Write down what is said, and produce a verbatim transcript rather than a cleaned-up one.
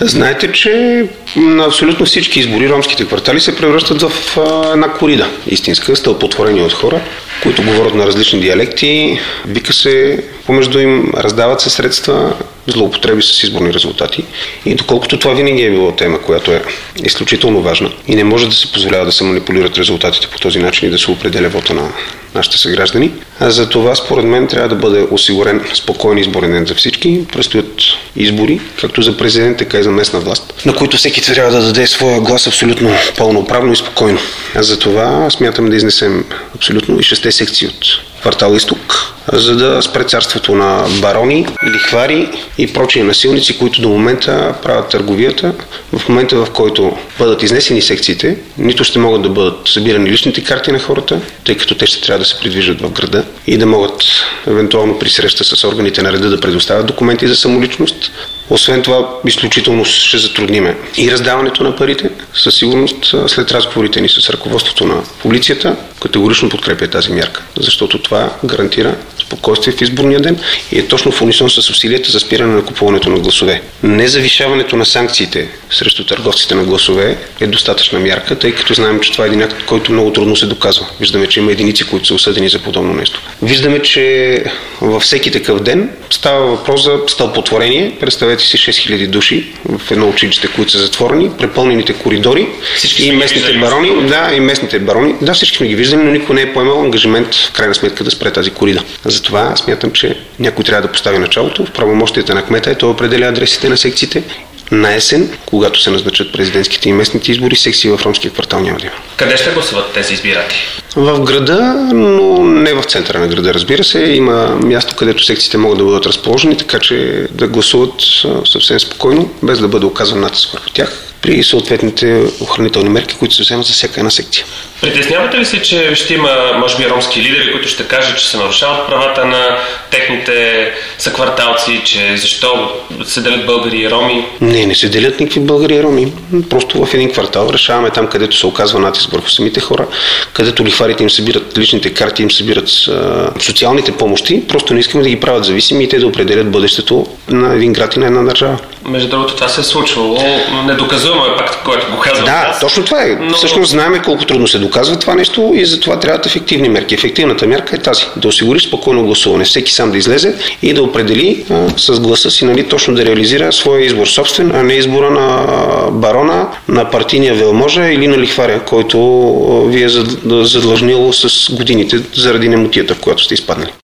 Знаете, че на абсолютно всички избори ромските квартали се превръщат в една корида, истинска, стълпотворени от хора, които говорят на различни диалекти, вика се помежду им, раздават се средства, злоупотреби с изборни резултати. И доколкото това винаги е било тема, която е изключително важна и не може да се позволява да се манипулират резултатите по този начин и да се определя вота на нашите съграждани. А за това, според мен, трябва да бъде осигурен спокоен изборен ден за всички. Предстоят избори, както за президент, така и за местна власт, на които всеки трябва да даде своя глас абсолютно пълноправно и спокойно. А за това смятам да изнесем абсолютно и шесте секции от квартал Изток, за да спре царството на барони, лихвари и прочие насилници, които до момента правят търговията. В момента, в който бъдат изнесени секциите, нито ще могат да бъдат събирани личните карти на хората, тъй като те ще трябва да се придвижат в града и да могат евентуално при среща с органите на реда да предоставят документи за самоличност. Освен това, изключително ще затрудниме и раздаването на парите. Със сигурност, след разговорите ни с ръководството на полицията, категорично подкрепя тази мярка, защото това гарантира спокойствие в изборния ден и е точно в унисон с усилията за спиране на купуването на гласове. Незавишаването на санкциите срещу търговците на гласове е достатъчна мярка, тъй като знаем, че това е един акт, който много трудно се доказва. Виждаме, че има единици, които са осъдени за подобно нещо. Виждаме, че във всеки такъв ден става въпрос за стълпотворение. Представете си шест хиляди души в едно училище, които са затворени, препълнените коридори. Всички и местните барони, да, и местните барони. Да, всички сме ги виждали, но никой не е поемал ангажимент в крайна сметка да спре тази корида. Затова смятам, че някой трябва да постави началото. В правомощията на кмета е той определя адресите на секциите. На есен, когато се назначат президентските и местните избори, секции в ромския квартал няма да има. Къде ще гласуват тези избиратели? В града, но не в центъра на града, разбира се. Има място, където секциите могат да бъдат разположени, така че да гласуват съвсем спокойно, без да бъде оказан натиск върху тях, при съответните охранителни мерки, които се вземат за всяка една секция. Притеснявате ли се, че ще има, може би, ромски лидери, които ще кажат, че се нарушават правата на техните съкварталци, че защо се делят българи и роми? Не, не се делят никакви българи и роми. Просто в един квартал решаваме там, където се оказва натиск върху самите хора, където лихварите им събират личните карти, им събират а, социалните помощи. Просто не искаме да ги правят зависими и те да определят бъдещето на един град и на една държава. Между другото, това се е случвало. Недоказуемо е пак, който го казвам. Да, аз. Точно това е. Но... Всъщност знаем колко трудно се доказва това нещо и затова трябват ефективни мерки. Ефективната мярка е тази. Да осигури спокойно гласуване. Всеки сам да излезе и да определи а, с гласа си, нали, точно да реализира своя избор собствен, а не избора на барона, на партийния велможа или на лихваря, който а, ви е задлъжнил с годините заради немотията, в която сте изпаднали.